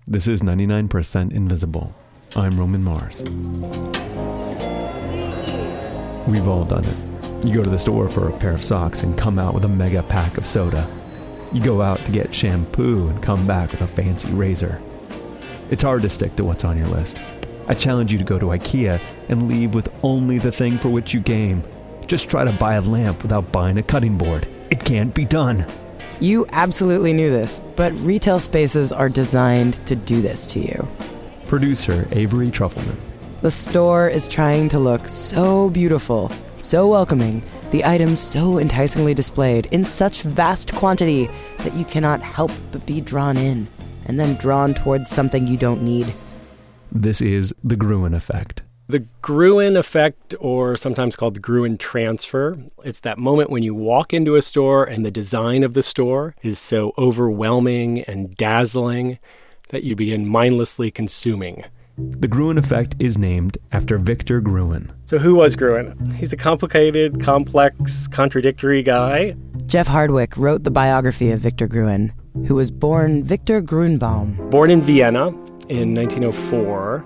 This is 99% Invisible. I'm Roman Mars. We've all done it. You go to the store for a pair of socks and come out with a mega pack of soda. You go out to get shampoo and come back with a fancy razor. It's hard to stick to what's on your list. I challenge you to go to IKEA and leave with only the thing for which you came. Just try to buy a lamp without buying a cutting board. It can't be done. You absolutely knew this, but retail spaces are designed to do this to you. Producer Avery Trufelman. The store is trying to look so beautiful, so welcoming, the items so enticingly displayed in such vast quantity that you cannot help but be drawn in, and then drawn towards something you don't need. This is the Gruen effect. The Gruen effect, or sometimes called the Gruen transfer, it's that moment when you walk into a store and the design of the store is so overwhelming and dazzling that you begin mindlessly consuming. The Gruen effect is named after Victor Gruen. So who was Gruen? He's a complicated, complex, contradictory guy. Jeff Hardwick wrote the biography of Victor Gruen, who was born Victor Grunbaum. Born in Vienna in 1904.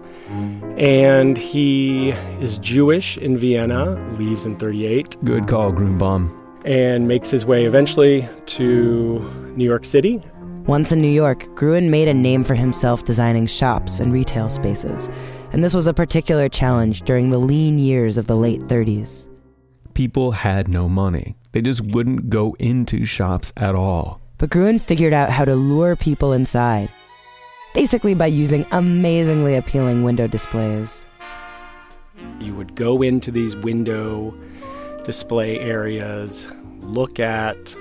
And he is Jewish in Vienna, leaves in 1938. Good call, Grunbaum. And makes his way eventually to New York City. Once in New York, Gruen made a name for himself designing shops and retail spaces. And this was a particular challenge during the lean years of the late 1930s. People had no money. They just wouldn't go into shops at all. But Gruen figured out how to lure people inside. Basically by using amazingly appealing window displays. You would go into these window display areas, look at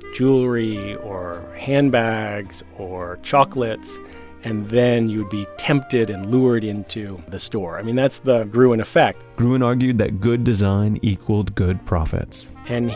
jewelry or handbags or chocolates, and then you'd be tempted and lured into the store. I mean, that's the Gruen effect. Gruen argued that good design equaled good profits. And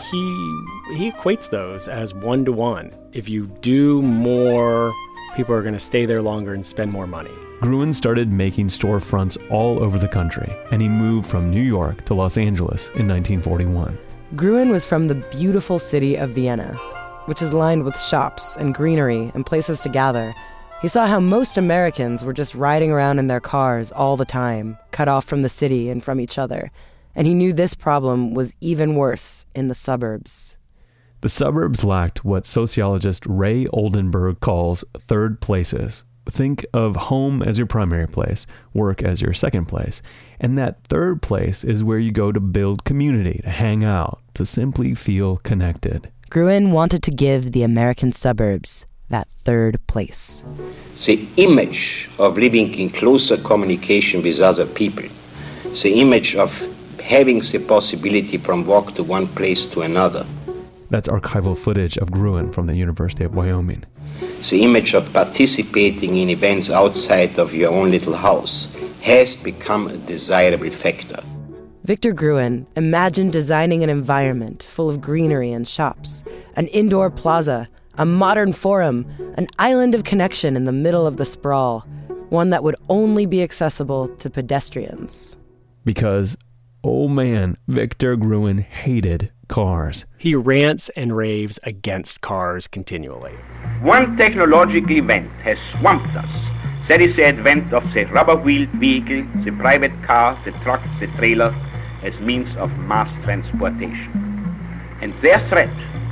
he equates those as one-to-one. If you do more, people are going to stay there longer and spend more money. Gruen started making storefronts all over the country, and he moved from New York to Los Angeles in 1941. Gruen was from the beautiful city of Vienna, which is lined with shops and greenery and places to gather. He saw how most Americans were just riding around in their cars all the time, cut off from the city and from each other. And he knew this problem was even worse in the suburbs. The suburbs lacked what sociologist Ray Oldenburg calls third places. Think of home as your primary place, work as your second place. And that third place is where you go to build community, to hang out, to simply feel connected. Gruen wanted to give the American suburbs that third place. The image of living in closer communication with other people, the image of having the possibility from walk to one place to another. That's archival footage of Gruen from the University of Wyoming. The image of participating in events outside of your own little house has become a desirable factor. Victor Gruen imagined designing an environment full of greenery and shops, an indoor plaza, a modern forum, an island of connection in the middle of the sprawl, one that would only be accessible to pedestrians. Because, oh man, Victor Gruen hated cars. He rants and raves against cars continually. One technological event has swamped us. That is the advent of the rubber-wheeled vehicle, the private car, the truck, the trailer, as means of mass transportation. And their threat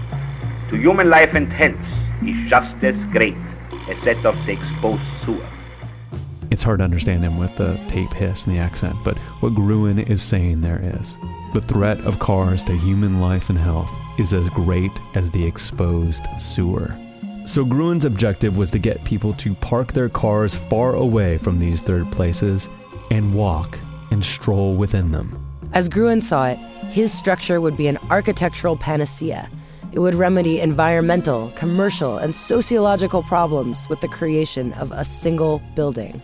to human life and health is just as great as that of the exposed sewer. It's hard to understand him with the tape hiss and the accent, but what Gruen is saying there is, the threat of cars to human life and health is as great as the exposed sewer. So Gruen's objective was to get people to park their cars far away from these third places and walk and stroll within them. As Gruen saw it, his structure would be an architectural panacea. It would remedy environmental, commercial, and sociological problems with the creation of a single building.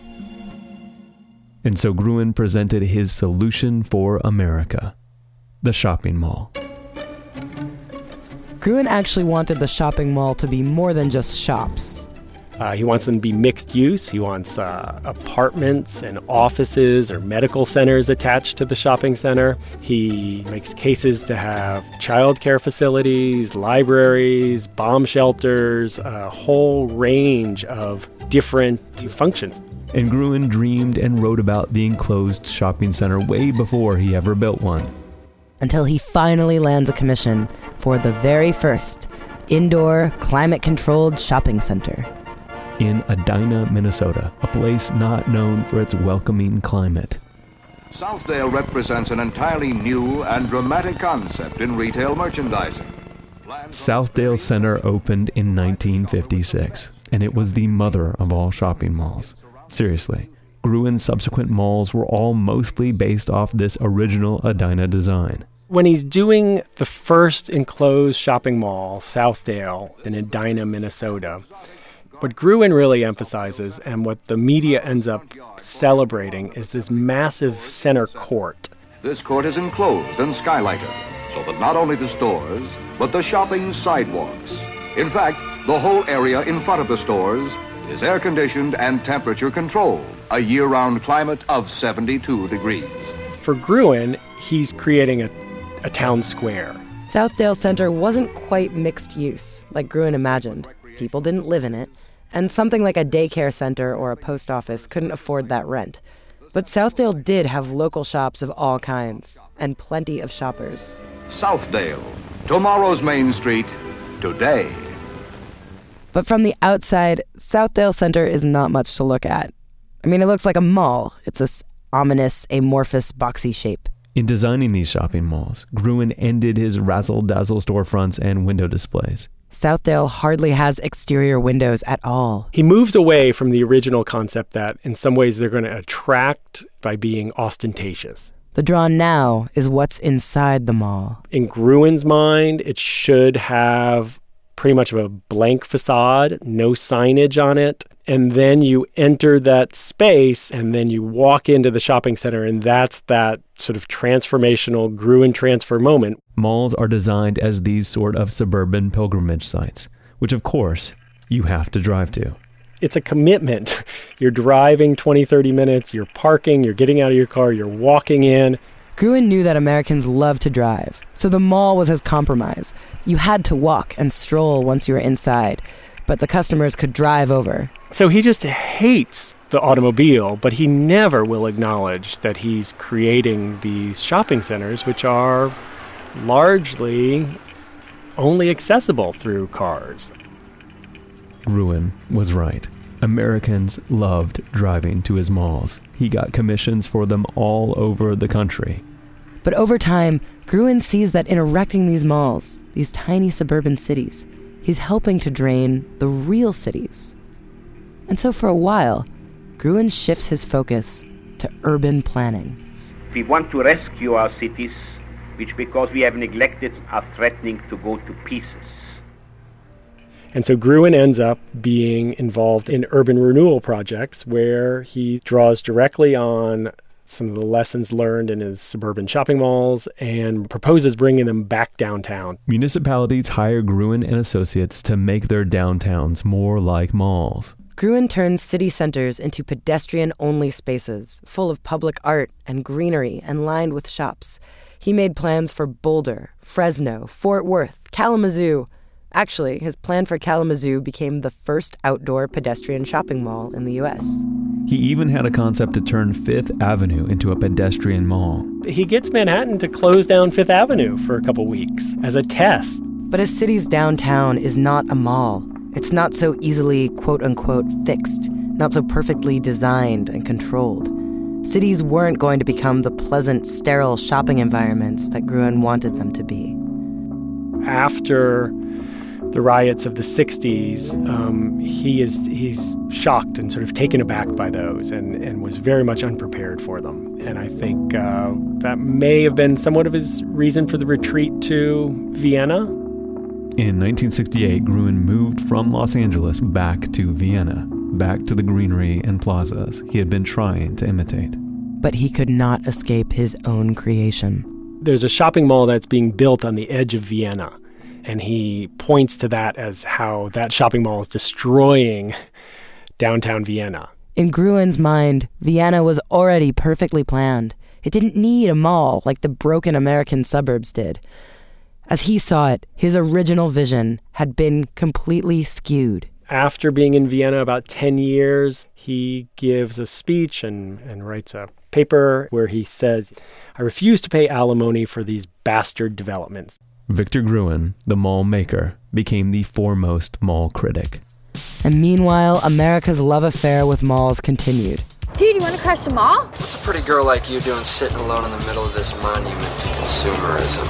And so Gruen presented his solution for America, the shopping mall. Gruen actually wanted the shopping mall to be more than just shops. He wants them to be mixed use. He wants apartments and offices or medical centers attached to the shopping center. He makes cases to have childcare facilities, libraries, bomb shelters, a whole range of different functions. And Gruen dreamed and wrote about the enclosed shopping center way before he ever built one. Until he finally lands a commission for the very first indoor, climate-controlled shopping center. In Edina, Minnesota, a place not known for its welcoming climate. Southdale represents an entirely new and dramatic concept in retail merchandising. Southdale Center opened in 1956, and it was the mother of all shopping malls. Seriously, Gruen's subsequent malls were all mostly based off this original Edina design. When he's doing the first enclosed shopping mall, Southdale, in Edina, Minnesota, what Gruen really emphasizes and what the media ends up celebrating is this massive center court. This court is enclosed and skylighted, so that not only the stores, but the shopping sidewalks. In fact, the whole area in front of the stores is air-conditioned and temperature-controlled, a year-round climate of 72 degrees. For Gruen, he's creating a town square. Southdale Center wasn't quite mixed use, like Gruen imagined. People didn't live in it, and something like a daycare center or a post office couldn't afford that rent. But Southdale did have local shops of all kinds, and plenty of shoppers. Southdale, tomorrow's Main Street, today. But from the outside, Southdale Center is not much to look at. I mean, it looks like a mall. It's this ominous, amorphous, boxy shape. In designing these shopping malls, Gruen ended his razzle-dazzle storefronts and window displays. Southdale hardly has exterior windows at all. He moves away from the original concept that in some ways they're going to attract by being ostentatious. The draw now is what's inside the mall. In Gruen's mind, it should have pretty much of a blank facade, no signage on it. And then you enter that space and then you walk into the shopping center, and that's that sort of transformational Gruen transfer moment. Malls are designed as these sort of suburban pilgrimage sites, which of course you have to drive to. It's a commitment. You're driving 20, 30 minutes, you're parking, you're getting out of your car, you're walking in. Gruen knew that Americans love to drive, so the mall was his compromise. You had to walk and stroll once you were inside, but the customers could drive over. So he just hates the automobile, but he never will acknowledge that he's creating these shopping centers, which are largely only accessible through cars. Gruen was right. Americans loved driving to his malls. He got commissions for them all over the country. But over time, Gruen sees that in erecting these malls, these tiny suburban cities, he's helping to drain the real cities. And so for a while, Gruen shifts his focus to urban planning. We want to rescue our cities, which because we have neglected are threatening to go to pieces. And so Gruen ends up being involved in urban renewal projects where he draws directly on some of the lessons learned in his suburban shopping malls and proposes bringing them back downtown. Municipalities hire Gruen and associates to make their downtowns more like malls. Gruen turns city centers into pedestrian-only spaces, full of public art and greenery and lined with shops. He made plans for Boulder, Fresno, Fort Worth, Kalamazoo. Actually, his plan for Kalamazoo became the first outdoor pedestrian shopping mall in the U.S. He even had a concept to turn Fifth Avenue into a pedestrian mall. He gets Manhattan to close down Fifth Avenue for a couple weeks as a test. But his city's downtown is not a mall. It's not so easily, quote-unquote, fixed, not so perfectly designed and controlled. Cities weren't going to become the pleasant, sterile shopping environments that Gruen wanted them to be. After the riots of the 60s, he's shocked and sort of taken aback by those and was very much unprepared for them. And I think that may have been somewhat of his reason for the retreat to Vienna. In 1968, Gruen moved from Los Angeles back to Vienna, back to the greenery and plazas he had been trying to imitate. But he could not escape his own creation. There's a shopping mall that's being built on the edge of Vienna, and he points to that as how that shopping mall is destroying downtown Vienna. In Gruen's mind, Vienna was already perfectly planned. It didn't need a mall like the broken American suburbs did. As he saw it, his original vision had been completely skewed. After being in Vienna about 10 years, he gives a speech and writes a paper where he says, "I refuse to pay alimony for these bastard developments." Victor Gruen, the mall maker, became the foremost mall critic. And meanwhile, America's love affair with malls continued. Dude, you want to crash the mall? What's a pretty girl like you doing sitting alone in the middle of this monument to consumerism?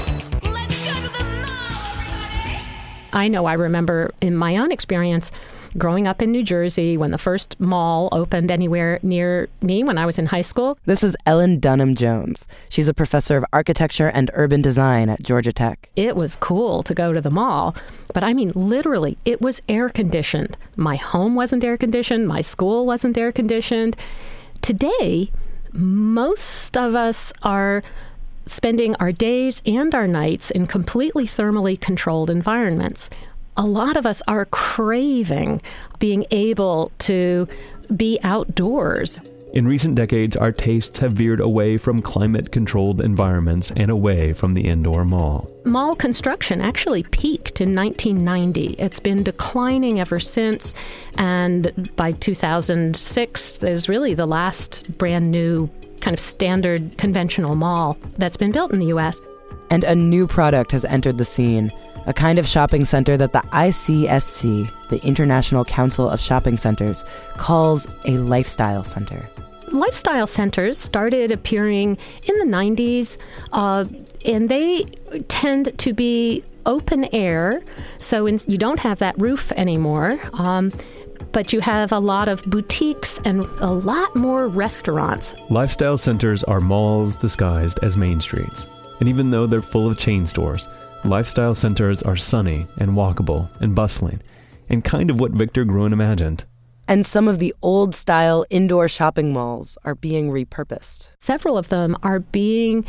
I remember in my own experience growing up in New Jersey when the first mall opened anywhere near me when I was in high school. This is Ellen Dunham Jones. She's a professor of architecture and urban design at Georgia Tech. It was cool to go to the mall, but I mean, literally, it was air conditioned. My home wasn't air conditioned. My school wasn't air conditioned. Today, most of us are spending our days and our nights in completely thermally controlled environments. A lot of us are craving being able to be outdoors. In recent decades, our tastes have veered away from climate-controlled environments and away from the indoor mall. Mall construction actually peaked in 1990. It's been declining ever since, and by 2006 is really the last brand new kind of standard conventional mall that's been built in the U.S. And a new product has entered the scene, a kind of shopping center that the ICSC, the International Council of Shopping Centers, calls a lifestyle center. Lifestyle centers started appearing in the 90s, and they tend to be open air, so you don't have that roof anymore. But you have a lot of boutiques and a lot more restaurants. Lifestyle centers are malls disguised as main streets. And even though they're full of chain stores, lifestyle centers are sunny and walkable and bustling, and kind of what Victor Gruen imagined. And some of the old-style indoor shopping malls are being repurposed. Several of them are being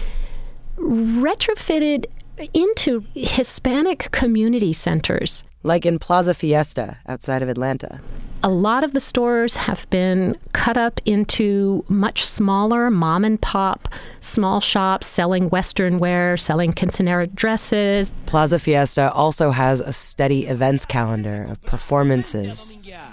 retrofitted into Hispanic community centers. Like in Plaza Fiesta outside of Atlanta. A lot of the stores have been cut up into much smaller mom-and-pop small shops selling Western wear, selling quinceañera dresses. Plaza Fiesta also has a steady events calendar of performances.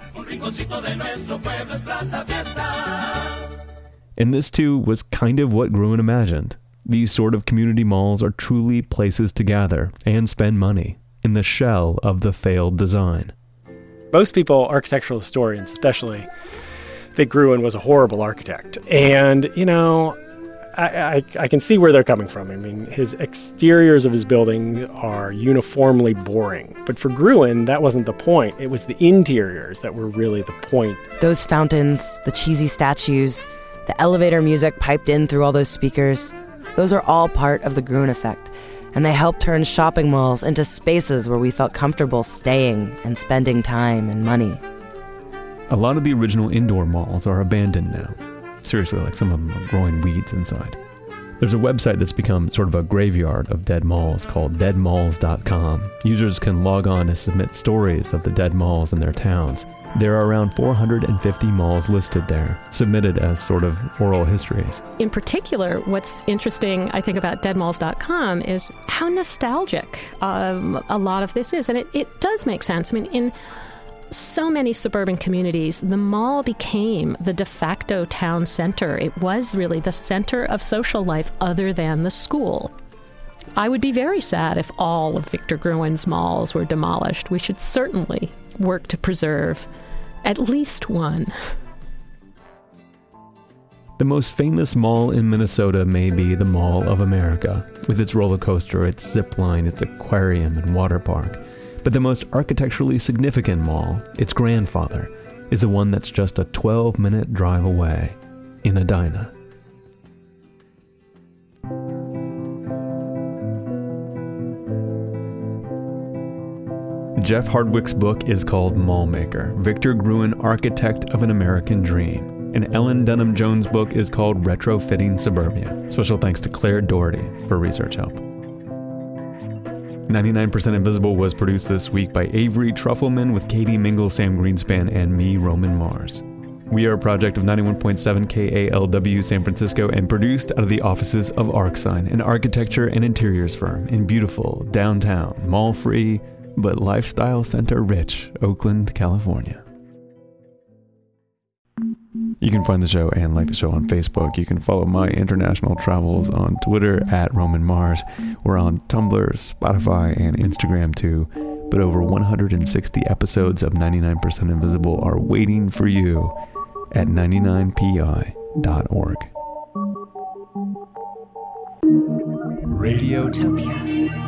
And this, too, was kind of what Gruen imagined. These sort of community malls are truly places to gather and spend money in the shell of the failed design. Most people, architectural historians especially, think Gruen was a horrible architect. And, I can see where they're coming from. I mean, his exteriors of his buildings are uniformly boring. But for Gruen, that wasn't the point. It was the interiors that were really the point. Those fountains, the cheesy statues, the elevator music piped in through all those speakers, those are all part of the Gruen effect. And they helped turn shopping malls into spaces where we felt comfortable staying and spending time and money. A lot of the original indoor malls are abandoned now. Seriously, like some of them are growing weeds inside. There's a website that's become sort of a graveyard of dead malls called deadmalls.com. Users can log on to submit stories of the dead malls in their towns. There are around 450 malls listed there, submitted as sort of oral histories. In particular, what's interesting, I think, about deadmalls.com is how nostalgic a lot of this is. And it does make sense. I mean, in so many suburban communities, the mall became the de facto town center. It was really the center of social life other than the school. I would be very sad if all of Victor Gruen's malls were demolished. We should certainly work to preserve at least one. The most famous mall in Minnesota may be the Mall of America, with its roller coaster, its zip line, its aquarium and water park. But the most architecturally significant mall, its grandfather, is the one that's just a 12-minute drive away, in Edina. Jeff Hardwick's book is called Mallmaker, Victor Gruen, Architect of an American Dream. And Ellen Dunham Jones' book is called Retrofitting Suburbia. Special thanks to Claire Doherty for research help. 99% Invisible was produced this week by Avery Trufelman with Katie Mingle, Sam Greenspan, and me, Roman Mars. We are a project of 91.7 KALW San Francisco and produced out of the offices of ArcSign, an architecture and interiors firm in beautiful, downtown, mall-free, but lifestyle center-rich Oakland, California. You can find the show and like the show on Facebook. You can follow my international travels on Twitter at Roman Mars. We're on Tumblr, Spotify, and Instagram too. But over 160 episodes of 99% Invisible are waiting for you at 99pi.org. Radiotopia.